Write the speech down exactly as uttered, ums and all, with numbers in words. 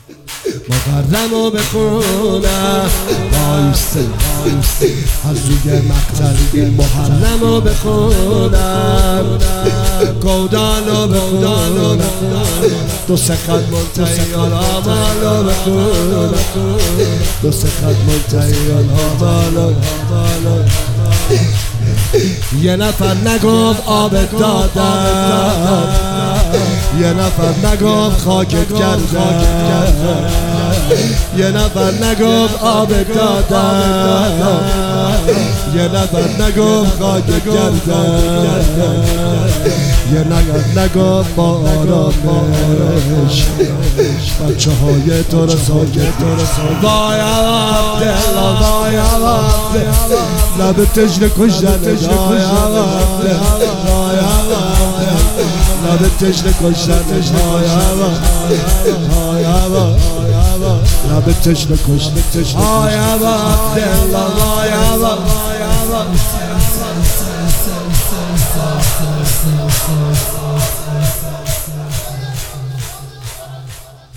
محرمو بخونم وایسته از روی مقتل محرمو بخونم گودالو بخونم دو سه خط منتهی آمالو بخونم دو سه خط منتهی آمالو یه نفر نگفت آب دادم یه نفر نگفت خاکت کردم یه نفر نگفت آب دادم یه نفر نگفت خاکت کردم یه نفر نگفت با آرامش بچه های تو رو ساکت وای عبدالله وای عبدالله لب تجل کشتن وای عبدالله وای عبدالله لب تجل کشتن وای عبدالله لب تجل کشتن وای عبدالله وای عبدالله